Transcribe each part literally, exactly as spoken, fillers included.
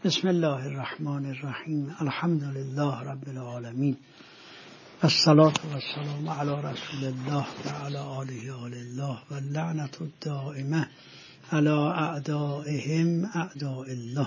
بسم الله الرحمن الرحیم. الحمد لله رب العالمین. الصلاة والسلام علی رسول الله و علی آله آل الله و اللعنة الدائمة علی اعدائهم اعداء الله.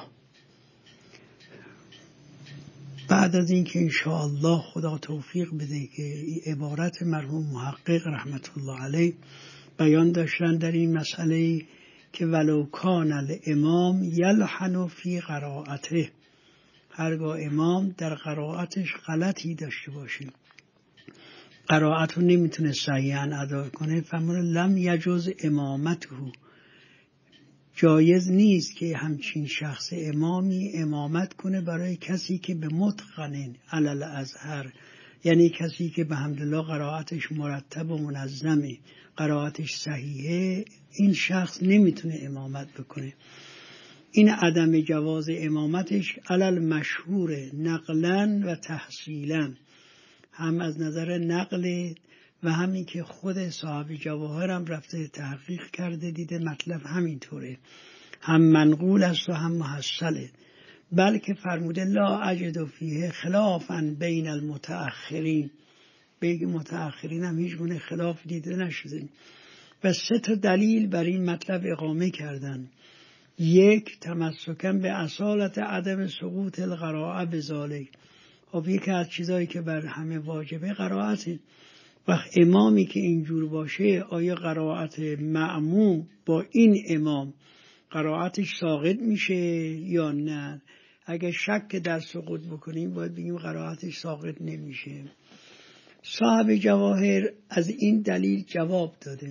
بعد از اینکه انشاءالله خدا توفیق بده که عبارت مرحوم محقق رحمت الله علیه بیان داشتن در این مسئله که ولو کان الامام یلحن فی قرائته، هرگاه امام در قرائتش غلطی داشته باشه، قرائت رو نمیتونه صحیحاً ادا کنه، فرمود لم یجوز امامته، جایز نیست که همچین شخص امامی امامت کنه برای کسی که به متقن علل ازهر، یعنی کسی که به حمدالله قرائتش مرتب و منظمه، قرائتش صحیحه، این شخص نمیتونه امامت بکنه. این عدم جواز امامتش علل مشهور نقلا و تحصیلا، هم از نظر نقل و همین که خود صاحب جواهر هم رفته تحقیق کرده دیده مطلب همینطوره، هم منقول است و هم محصله. بلکه فرموده لا اجد فیه خلافا بین المتأخرین، بین متأخرین هم هیچ گونه خلاف دیده نشده و سه تا دلیل بر این مطلب اقامه کردن. یک، تمسکاً به اصالت عدم سقوط القراءه بذالک، خب یکی از چیزایی که بر همه واجبه قرائته. وقت امامی که اینجور باشه، آیا قرائت مأموم با این امام قرائتش ساقط میشه یا نه؟ اگه شک در سقوط بکنیم باید بگیم قرائتش ساقط نمیشه. صاحب جواهر از این دلیل جواب داده،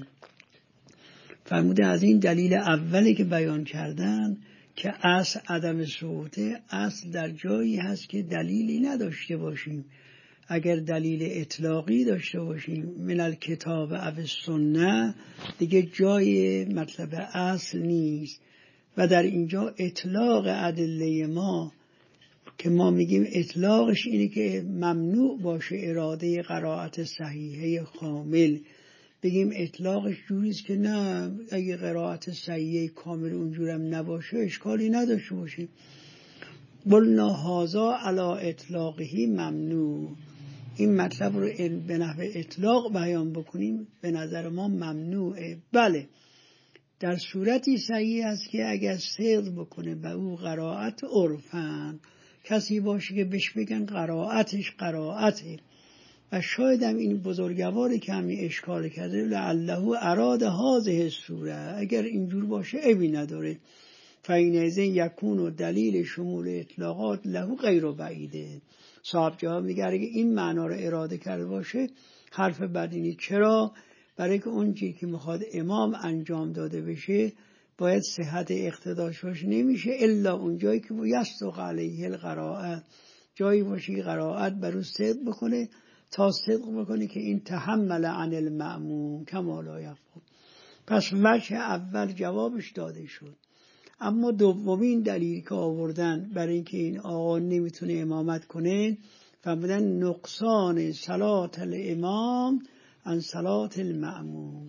فرموده از این دلیل اولی که بیان کردن که اصل عدم سقوطه، اصل در جایی هست که دلیلی نداشته باشیم. اگر دلیل اطلاقی داشته باشیم من الکتاب و السنه، دیگه جای مطلب اصل نیست. و در اینجا اطلاق ادله ما که ما میگیم اطلاقش اینه که ممنوع باشه اراده قرائت صحیحه کامل، بگیم اطلاقش جوریست که نه اگه قرائت صحیحه کامل اونجورم نباشه اشکالی نداشته باشه. قلنا هذا علی اطلاقه ممنوع، این مطلب رو به نحو اطلاق بیان بکنیم به نظر ما ممنوعه. بله در صورتی صحیح است که اگر صدق بکنه به او قرائت عرفاً، کسی باشه که بهش بگن قرائتش قرائته، و شاید هم این بزرگواری که همین اشکال کرده لعله اراد هذه الصوره، اگر اینجور باشه عیبی نداره. فینئذ یکون دلیل شمول اطلاقات له غیر بعیده. صاحب جواب میگه اگه این معنا رو اراده کرده باشه حرف بدینی. چرا؟ برای که اون چیزی که میخواد امام انجام داده بشه باید صحت اقتداش باشه، نمیشه الا اون جایی که یصدق علیه القراءه، جایی باشه که قرائت برو صدق بکنه، تا صدق بکنه که این تحمل عن المأموم کما لا یفهم. پس وجه اول جوابش داده شد. اما دومین دلیل که آوردن برای اینکه این آقا نمیتونه امامت کنه، فرمودن نقصان صلات الامام عن صلات المأموم،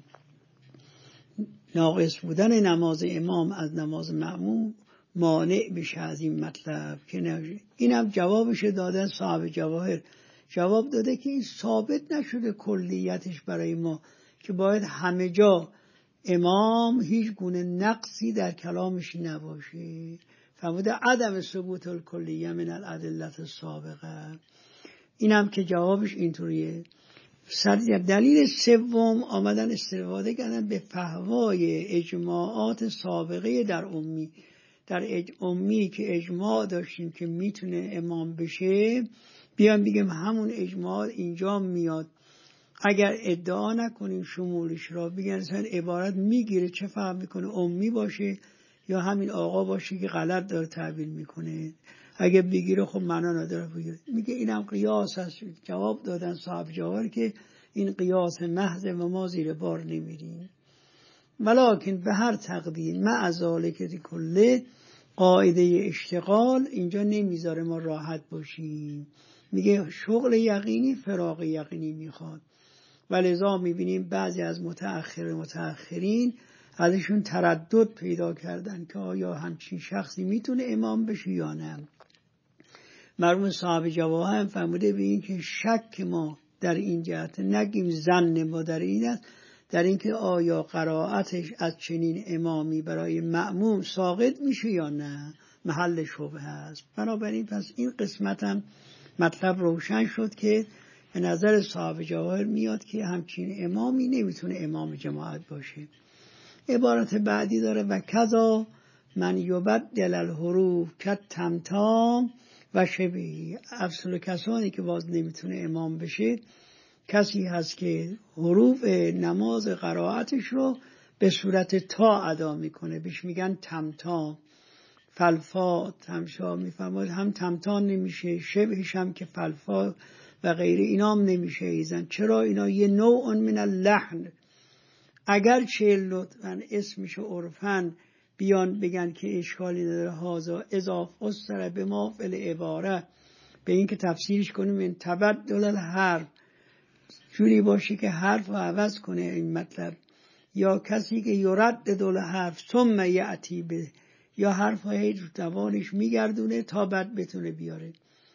ناقص بودن نماز امام از نماز مأموم مانع بشه از این مطلب که نشه. این هم جوابش دادن صاحب جواهر، جواب داده که این ثابت نشده کلیتش برای ما که باید همه جا امام هیچ گونه نقصی در کلامش نباشه. فرموده عدم ثبوت الکلیه من الادله السابقه، این هم که جوابش اینطوریه. دلیل سوم آمدن استفاده کردن به فحوای اجماعات سابقه در امی، در اج... امی که اجماع داشتیم که میتونه امام بشه، بیان بگیم همون اجماع اینجا میاد. اگر ادعا نکنیم شمولش را، بگن اصلا عبارت میگیره چه فهم میکنه، امی باشه یا همین آقا باشه که غلط داره تعبیر میکنه، اگه بگیره خب معنا نداره بگیره. میگه اینم قیاس هست. جواب دادن صاحب جواهر که این قیاس محض و ما زیر بار نمیریم. ولکن به هر تقدیر مع ذالک کله، قاعده اشتغال اینجا نمیذاره ما راحت باشیم. میگه شغل یقینی فراغ یقینی میخواد، ولذا میبینیم بعضی از متأخر متأخرین ازشون تردد پیدا کردن که آیا همچین شخصی میتونه امام بشه یا نه. مرحوم صاحب جواهر هم فرموده به این که شک ما در این جهت، نگیم ظن ما در این است، در اینکه آیا قرائتش از چنین امامی برای مأموم ساقط میشه یا نه، محل شبهه است. بنابراین پس این قسمت هم مطلب روشن شد که به نظر صاحب جواهر میاد که همچین امامی نمیتونه امام جماعت باشه. عبارت بعدی داره و کذا من یبدل الحروف کت تمتام و شبهی. افضل کسانی که باز نمیتونه امام بشه کسی هست که حروف نماز قرائتش رو به صورت تا ادا میکنه، بهش میگن تمتام. فلفا تمشا میفرماید هم تمتام نمیشه، شبهش هم که فلفا و غیره اینام نمیشه ایزن. چرا؟ اینا یه نوع من اللحن، اگر چه لطفاً اسمش عرفاً بیان بگن که اشکالی نداره، هازا اضاف اصر به ما فل عباره، به این که تفسیرش کنیم این تبدل الحرف، جوری باشه که حرف رو عوض کنه این مطلب، یا کسی که یرد دل حرف ثم یأتی به، یا حرف های دوانش میگردونه تا بعد بتونه بیاره.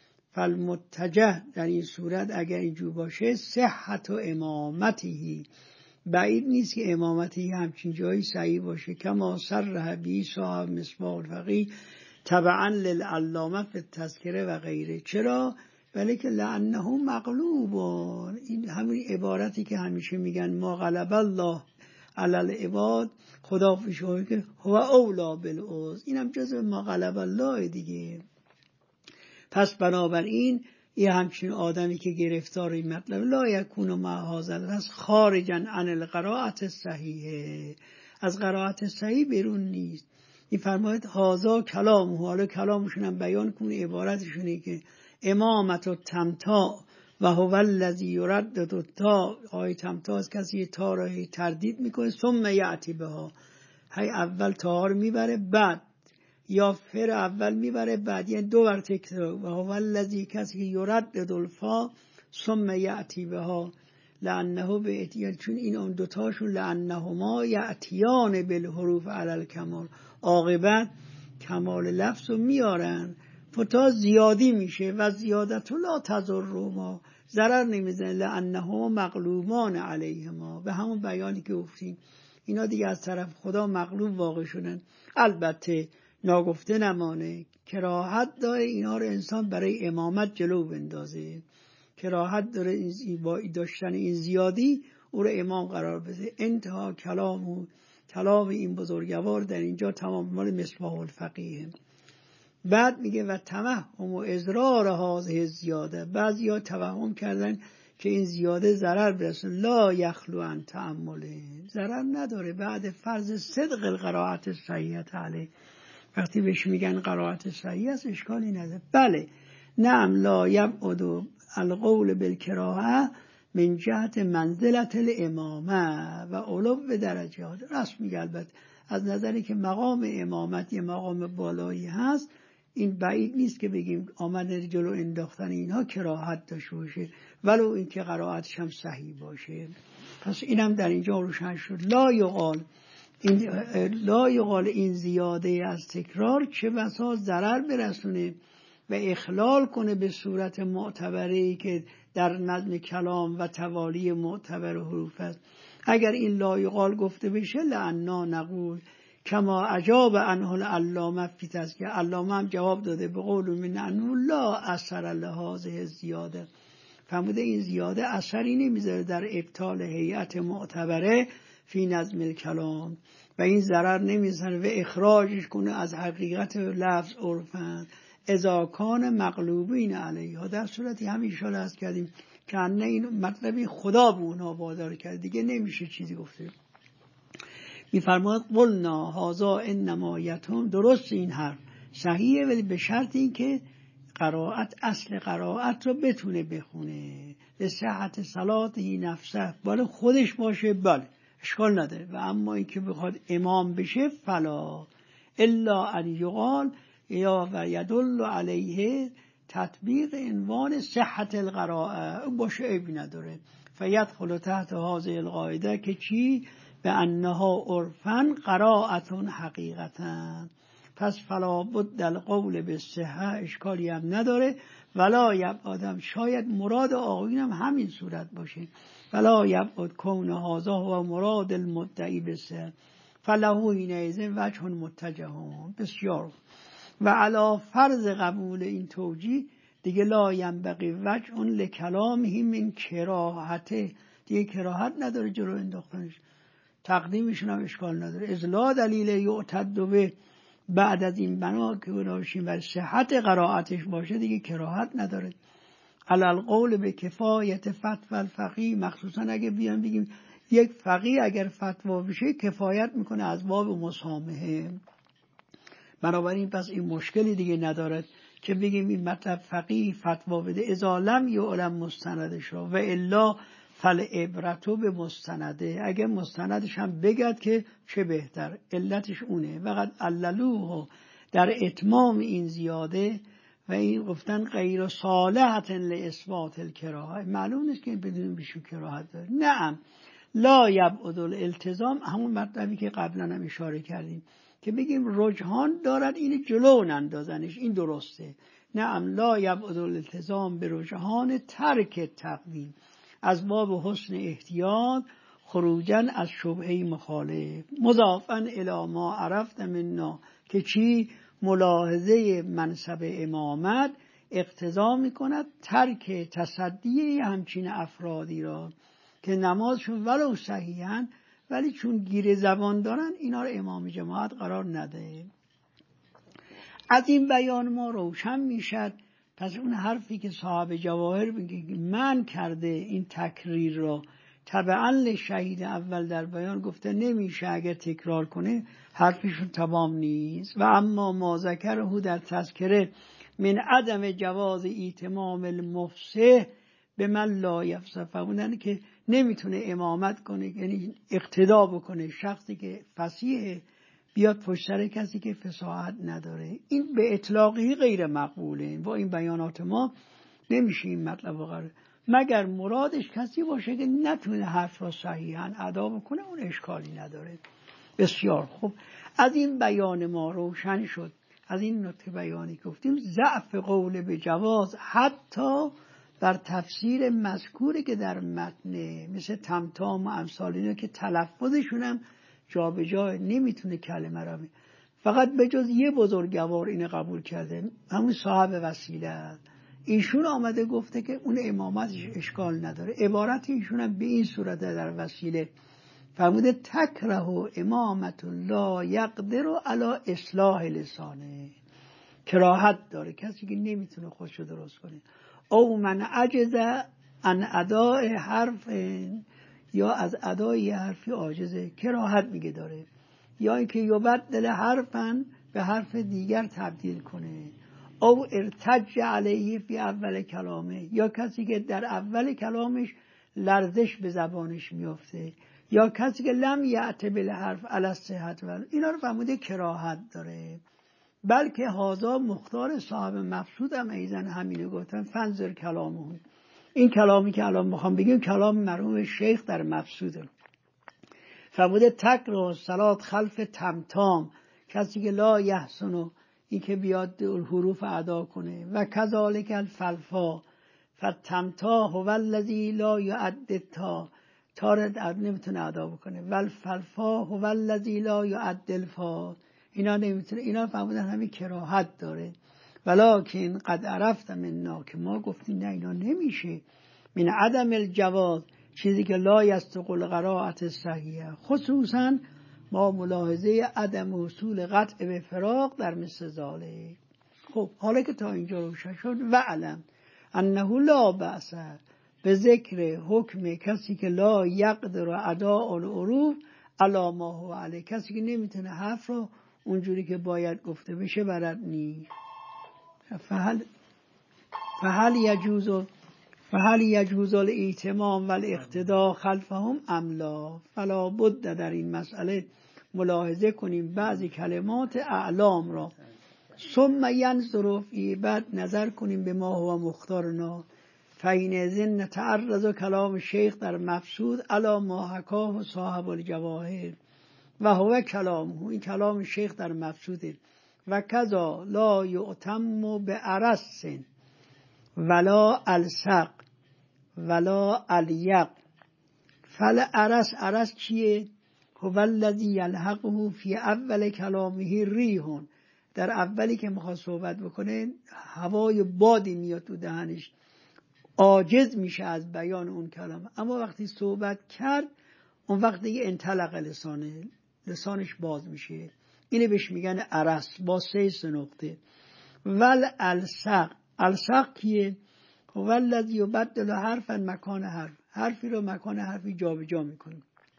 فالمتجه در این صورت اگر اینجور باشه صحت و امامتی، بعید نیست که امامتی همچین جایی صحیح باشه. کما صرح بی صاحب مصباح الفقیه تبعا للعلامه فی التذکره و غیره. چرا؟ ولی که لعنه مغلوبون، این همین عبارتی که همیشه میگن ما غلب الله علی العباد، خدا فشاره که هو اولا بالعوض، اینم جزء ما غلب الله دیگه. پس بنابراین یه همچین آدمی که گرفتار این مطلب لا یکون مع هذا الرأس خارجا عن القراءة الصحیحه، از قرائت صحیح بیرون نیست. این فرماید هذا کلام، حالا کلامشون هم بیان کنه، عبارتشونه که امامت و تمتا و هو الذی یردد التا، آی تمتا از کسی تا را تردید میکنه، ثم یأتی بها، هی اول تا رو میبره بعد، یا فر اول میبره بعد، یعنی دو بار تکرار. و هو الذی کسی که یردد الفا ثم یأتی بها لانه به اتیان، چون این اون دوتاشون لانهما یأتیان بالحروف علی الکمال، عاقبت کمال لفظ رو میارن، فتا زیادی میشه و زیادت لا تضر ما، ضرر نمیزنه، لانهما مغلوبان علیهما، به همون بیانی که گفتیم اینا دیگه از طرف خدا مغلوب واقع شدن. البته ناگفته نمانه کراهت داره اینا رو انسان برای امامت جلو بندازه، کراهت داره این با داشتن این زیادی او رو امام قرار بده. انتها کلام و کلام این بزرگوار در اینجا تمام مال مصباح الفقیه. بعد میگه و توهم و اضرار هذه زیاده، بعضیا توهم کردن که این زیاده ضرر برسه، لا یخلو عن تأمله، ضرر نداره بعد فرض صدق القرائت صحیحه علیه. وقتی بهش میگن قرائت صحیح است اشکالی نداره. بله نعم لا یبعد القول بالکراهه من جهت منزلت الامامه و علو به درجات، راست میگه. البته از نظری که مقام امامت یه مقام بالایی هست، این بعید نیست که بگیم آمدن جلو انداختن اینها کراهت داشته باشه ولو اینکه قرائتش هم صحیح باشه. پس اینم در اینجا روشن شد. لا یقال این لا یقال این زیاده از تکرار چه بسا ضرر برسونه و اخلال کنه به صورت معتبری که در نظم کلام و توالی معتبر حروف است. اگر این لا یقال گفته بشه لعنا نقول کما اجاب عنه العلامه فی تذکیه، علامه هم جواب داده به قول من انه لا اثر لهذه زیاده، فرموده این زیاده اثری نمیذاره در ابطال هیئت معتبره فی نظم الکلام و این ضرر نمیزنه و اخراجش کنه از حقیقت لفظ عرفاً اذا کان مغلوبین علیها، در صورتی همین اشاره هست کردیم که انه این مطلبی خدا به اونها وادار کرد، دیگه نمیشه چیزی گفته. میفرماد قلنا هذا انما یتم، درست این حرف صحیحه ولی به شرط این که قرائت اصل قرائت رو بتونه بخونه، به صحت صلاته نفسه، بالا خودش باشه بله اشکال نداره، و اما این که بخواد امام بشه فلا الا ان یقال یا و یدل علیه تطبیق عنوان صحت القراءه باشه عیبی نداره. فیدخل تحت هذه القاعده که چی؟ به انها عرفن قرائتون حقیقتن. پس فلا بد القول به صحه اشکالی هم نداره. ولا یبعدم شاید مراد آقایون هم همین صورت باشه. ولا یبعد کون هذا و مراد المدعی به صحه فله حینئذ وجه متجهون. بسیار. و علی فرض قبول این توجیه دیگه لا ینبغی وجه لکلامه من کراهته، دیگه کراهت نداره جلو انداختنش، تقدیمشون هم اشکال نداره. از لا دلیل یعتد به بعد از این بنا که بناشیم و صحت قرائتش باشه دیگه کراهت نداره. علی القول به کفایت فتوی الفقیه، مخصوصا اگه بیان بگیم یک فقیه اگر فتوا بشه کفایت میکنه از باب مسامحه. بنابراین پس این مشکلی دیگه ندارد که بگیم این مطلب فقیه فتوا بده اذا لم یعلم مستندش را و الا فالعبرة به مستنده. اگه مستندش هم بگد که چه بهتر، علتش اونه. وقد عللوه در اتمام این زیاده و این گفتن غیر صالحة لاثبات الکراهه، معلوم نیست که بدون بیشون کراهت داره. نعم لا یبعد الالتزام، همون مطلبی که قبلا هم اشاره کردیم که بگیم رجحان دارد این جلو نندازنش، این درسته. نعم لا یبعد الالتزام به رجحان ترک تقدیم از باب حسن احتیاط خروجن از شبهه مخالف. مضافاً الی ما عرفت منا که چی؟ ملاحظه منصب امامت اقتضا میکند ترک تصدیه همچین افرادی را که نمازشون ولو صحیحن ولی چون گیر زبان دارن اینا رو امام جماعت قرار نده. از این بیان ما روشن میشد پس اون حرفی که صاحب جواهر میگه من کرده این تکریر را تبعا شهید اول در بیان گفته نمیشه اگر تکرار کنه حرفشون تمام نیست. و اما ما ذکره در تذکره من عدم جواز ایتمام المفسح به من لا یفسح، فهموندن که نمیتونه امامت کنه یعنی اقتدا بکنه شخصی که فصیحه بیاد پشت سر کسی که فصاحت نداره، این به اطلاقی غیر مقبوله. با این بیانات ما نمیشه این مطلب قرار مگر مرادش کسی باشه که نتونه حرف را صحیحاً ادا بکنه، اون اشکالی نداره. بسیار خوب. از این بیان ما روشن شد، از این نکته بیانی گفتیم ضعف قول به جواز حتی در تفسیر مذکوری که در متن مثل تمتام و امثال اینا که تلفظشون هم جا به جا نمیتونه کلمه را، فقط به جز یه بزرگوار اینو قبول کرده همون صاحب وسیله، ایشون آمده گفته که اون امامتش اشکال نداره. عبارت ایشون هم به این صورت در وسیله فرموده تکره امامت لا یقدر علی اصلاح لسانه، کراهت داره کسی که نمیتونه خودشو درست کنه. او من عجز عن اداء حرف، یا از ادای حرفی عاجزه، کراهت میگه داره. یا اینکه یبدل حرفن به حرف دیگر تبدیل کنه. او ارتج علیه فی اول کلامه، یا کسی که در اول کلامش لرزش به زبانش میفته، یا کسی که لم یعت بالحرف علی الصحت، اینا رو فرموده کراهت داره. بلکه هازا مختار صاحب مقصود هم ایزن همینه گفتن فنظر کلامون. این کلامی که الان میخوام بگیم کلام مرحوم شیخ در مقصوده. فرموده تکره صلات خلف تمتام، کسی که لا یحسن این که بیاد حروف ادا کنه، و کذالک الفلفا فتمتا هو الذی لا یعد تا، تا را نمیتونه ادا بکنه، والفلفا هو الذی لا یعد الفا، اینا نمیتونه. اینا فرمودن همین کراهت داره. ولکن قد عرفت منا، که ما گفتیم نه اینا نمیشه، من عدم الجواز چیزی که لا یستقل قرائت صحیحه، خصوصا ما ملاحظه عدم حصول قطع به فراق در مثل ذالک. خب حالا که تا اینجا روشن شد و علم انه لا بأس به ذکر حکم کسی که لا یقدر اداء العروف علی ما هو علیه، کسی که نمیتونه حرف رو اونجوری که باید گفته بشه بلد نیست. فهل فهل یجوز فهل یجوز الایتمام و الاقتداء خلفهم ام لا، فلا بد در این مسئله ملاحظه کنیم بعضی کلمات اعلام را، ثم ینظر فی، بعد نظر کنیم به ما هو مختارنا فین ازن تعرض کلام شیخ در مفسود علی ما حکاه صاحب الجواهر و هو کلامه، این کلام شیخ در مفسوده. و کذا لا یعتم به عرس ولا السق ولا الیق. فل عرس، عرس چیه؟ هو الذی یلحقه فی اول کلامه ریحون، در اولی که میخواد صحبت بکنه هوای بادی میاد تو دهنش، عاجز میشه از بیان اون کلام. اما وقتی صحبت کرد اون وقت دیگه انطلق لسانه، لسانش باز میشه. اینه بهش میگن عرس با سه سه نقطه. ول السق، السق کیه؟ هو الذی یبدل حرفا مکان حرف، حرفی رو مکان حرفی جا جا میکنه،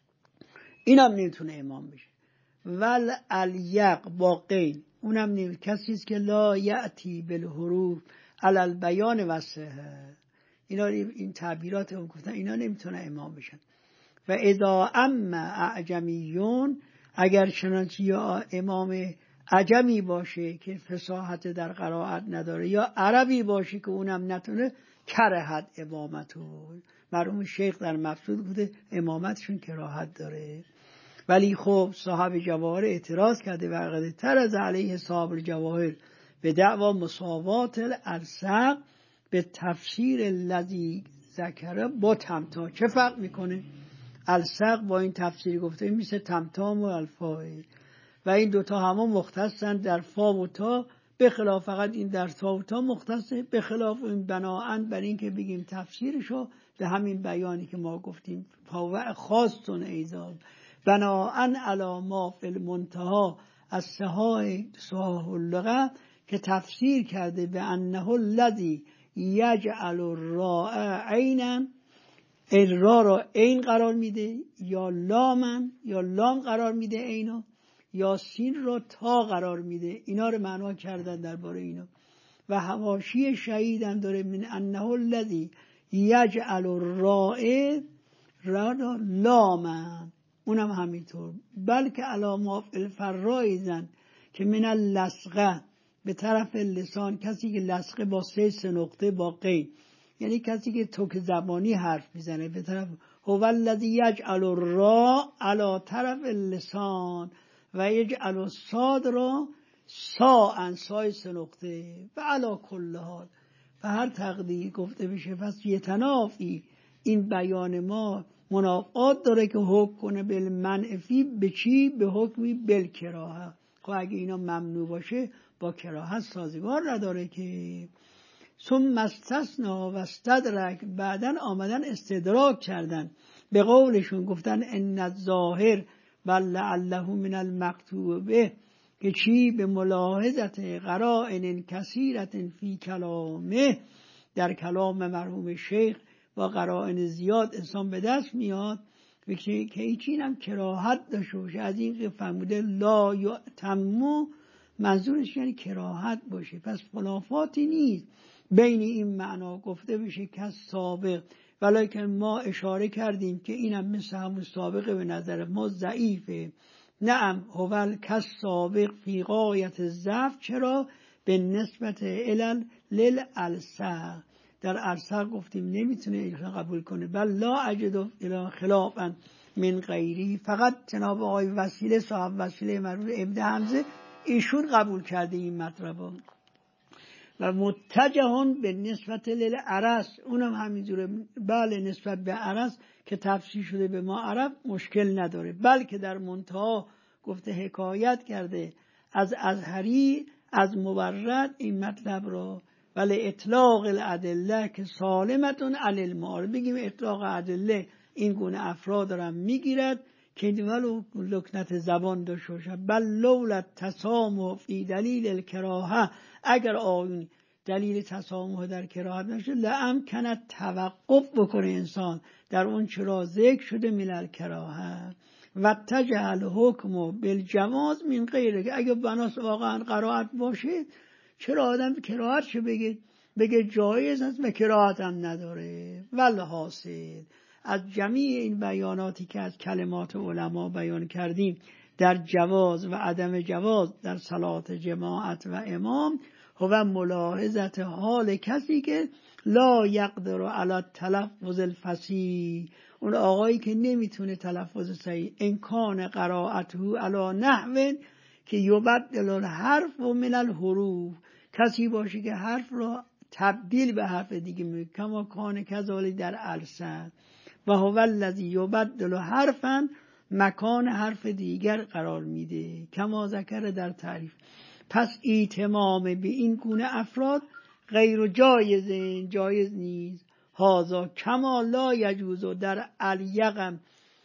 اینم نمیتونه امام بشه. ول الیق با قید، اونم نمیتونه، کسی است که لا یأتی بالحروف علی البیان و صحه، اینا این تعبیرات اون گفتن، اینا نمیتونه امام بشن. و اذا ام اعجمیون، اگر چنانچه یا امام عجمی باشه که فصاحت در قرائت نداره یا عربی باشه که اونم نتونه، کرهت امامتو، مرحوم شیخ در مفسود بوده امامتشون کراهت داره. ولی خب صاحب جواهر اعتراض کرده و قد ترز علیه صاحب الجواهر به دعوا مساوات السق به تفسیر الذی ذکره با تمتا. چه فرق میکنه السق با این تفسیری گفته میشه تمتام و الفاعل، و این دوتا همون مختصن در فا و تا، به خلاف فقط این در تا و تا مختصه، به خلاف این بناهن بر این که بگیم تفسیرشو به همین بیانی که ما گفتیم فاوع خاصتون ایزاد بناهن علا ما فی المنتها از سهای سهاه اللغه، که تفسیر کرده به انه الذی یجعل الراء عینا، این را را عین قرار میده، یا لامن یا لام قرار میده عینا، یا سین را تا قرار میده. اینا رو معنا کردن درباره اینا. و حواشی شهید هم داره من انه الذی یجعل الراء را را لامن، اونم همینطور. بلکه علامه الفرائزن که من اللصقه به طرف لسان، کسی که لصقه با سه سه نقطه با قید، یعنی کسی که توک زبانی حرف میزنه به طرف. هو الذی یجعل الراء علی طرف اللسان و یجعل الصاد را ساء سای سه نقطه و علی کل حال. و هر تقدیر گفته بشه پس یتنافی، این بیان ما منافات داره که حکم کنه بالمنفی به چی؟ به حکمی بالکراهه. خب اگه اینا ممنوع باشه با کراهت سازگار نداره که. ثم استثنا و استدرک، بعدن آمدن استدراک کردن به قولشون، گفتن ان الظاهر بل لعله من المکتوبه، که چی؟ به ملاحظت قرائن کثیرت فی کلامه، در کلام مرحوم شیخ با قرائن زیاد انسان به دست میاد که ایچین هم کراهت داشته باشه. از این که فرموده لا یعتمو، منظورش یعنی کراهت باشه. پس خلافاتی نیست بین این معنا گفته بشه که سابق، ولیکن ما اشاره کردیم که اینم مثل همون سابقه به نظر ما ضعیفه. نعم هول کس سابق فی غایت ضعف. چرا؟ به نسبت علل للالسق، در السق گفتیم نمیتونه قبول کنه. بل لا اجد الی خلافا من غیری، فقط جناب آقای وسیله صاحب وسیله مرحوم ابن حمزه ایشون قبول کرده این مطلب. و متجهون به نسبت للعرس، اونم همینجوره. بله نسبت به عرس که تفسیر شده به ما عرب مشکل نداره، بلکه در منتها گفته حکایت کرده از ازهری از مورد این مطلب رو. ولی اطلاق الادله که سالمتون علی المعارف، بگیم اطلاق ادله این گونه افراد دارم میگیرد که ولو لکنت زبان داشته باشه. بل لولا تسامح فی دلیل الکراهه، اگر آیون دلیل تسامح در کراهت نشه لامکن توقف بکنه انسان در اون چرا ذکر شده من الکراهه. و تجعل حکم بالجواز من غیره، که اگر بناس واقعا قرائت باشه چرا آدم کراهت شه بگه بگه جایز است و کراهت هم نداره. والحاصل از جمیع این بیاناتی که از کلمات علما بیان کردیم در جواز و عدم جواز در صلات جماعت و امام، هو ملاحظت حال کسی که لا یقدر علی تلفظ الفصیح، اون آقایی که نمیتونه تلفظ صحیح، امکان قرائته علی نحو که یبدل الحرف من الحروف، کسی باشه که حرف را تبدیل به حرف دیگه میکنه، کما کان کذالک در السن و هو الذی یبدل حرفا مکان حرف دیگر قرار میده، کما ذکر در تعریف. پس ایتمام به این گونه افراد غیر جایز، جایز نیست. هازا کما لا یجوز در الیقم،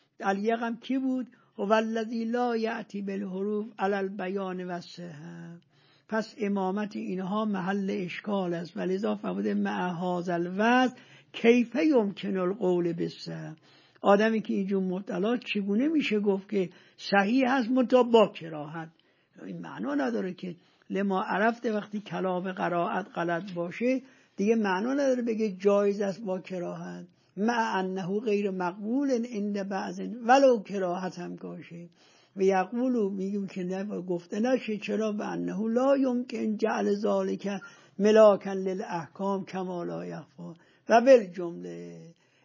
الیقم کی بود؟ هو الذی لا یأتی بالحروف علی البیان و الصحة. پس امامت اینها محل اشکال است، ولذا فرموده مع هذا الوضع کیف یمکن القول بالصحة. آدمی که اینجور مبتلا چگونه میشه گفت که صحیح هست متا با کراهت؟ این معنا نداره که لما عرفته وقتی کلام قرائت غلط باشه دیگه معنا نداره بگه جایز است با کراهت، مع انه غیر مقبول عند بعض ولو کراهت هم باشه. و یقولو میگیم که نه گفته نشه، چرا؟ به انه لا یمکن جعل ذالک ملاکا للاحکام کما لا یخفا. و بالجمله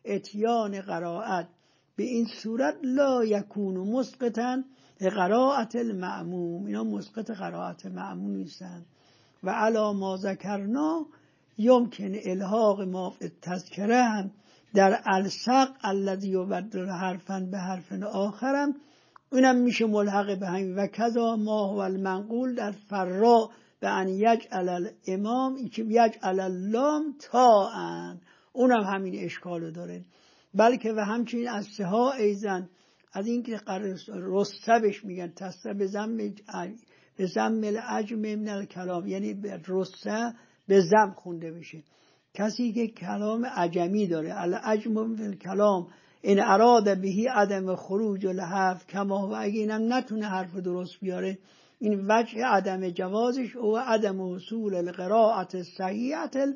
اتیان قرائت به این صورت لا یکون مسقطا قرائت المأموم، اینا مسقط قرائت مأموم نیستن. و علا ما ذکرنا یمکن الحاق ما فی التذکره هم در السق الذی یبدل حرفا به حرف آخرم، اینم میشه ملحق به همین. و کذا ما هو المنقول در فرا به ان یجعل الامام یجعل اللام تاء، اونم همین اشکالو داره. بلکه و همچنین از سها ایزن از این که رستبش میگن تسته به زم به زم العجم من الکلام، یعنی رسته به زم خونده بشه. کسی که کلام عجمی داره العجم من الکلام این اراد بهی عدم خروج الحرف کما و اگه اینم نتونه حرف درست بیاره، این وجه عدم جوازش او عدم حصول القراءت صحیحه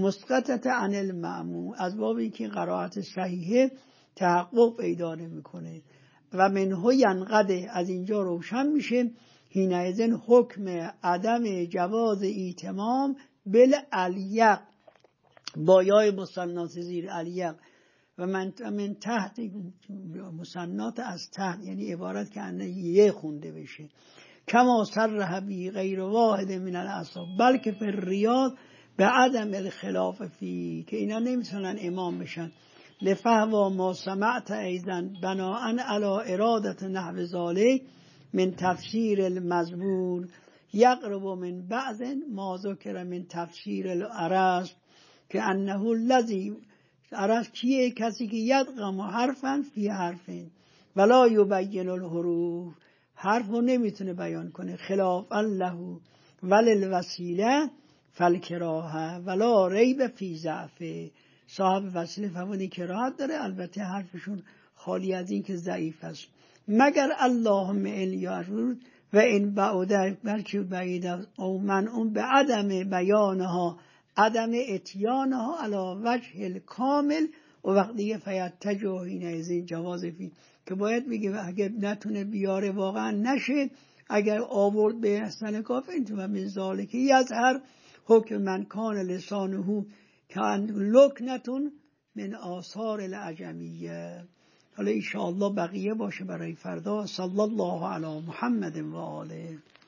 مسقطه عن المأموم، از باب اینکه قرائت صحیحه تحقق پیدا نمیکنه. و منه ینقده، از اینجا روشن میشه حینئذ حکم عدم جواز ایتمام بالالیق با یای مثنات زیر الیق. و من من تحت مثنات از تحت یعنی عبارت که انه یه خونده بشه، کما صرح بی غیر واحد من الاصحاب بلکه فی الریاض به عدم الخلاف فی، که اینا نمیتونن امام بشن. لفهوا ما سمعت ایزن بناءن علی ارادت نحو ذالک من تفسیر المزبور یقرب من بعض ما ذکر من تفسیر العرض که انه الذی عرض کیه؟ کسی که یدغم حرفا فی حرفین ولا یبین الحروف، حرف رو نمیتونه بیان کنه، خلاف له وللوسیله فالکراهه ولا ریب فی ضعفه. صاحب وسیله فرمودی کراهت داره، البته حرفشون خالی از این که ضعیف است. مگر اللهم الیارود و این بعوده بلکه بعید او من اون به عدم بیانها عدم اتیانها علی وجه الکامل و وقتی فیتجه اینه این جواز فی، که باید بگه اگر نتونه بیاره واقعا نشه، اگر آورد به احسن کافر این تو من ذالک یظهر حکم من کان لسانه کان لکنتون من آثار العجمیه. حالا ان شاء الله بقیه باشه برای فردا. صلی الله علی محمد و آله.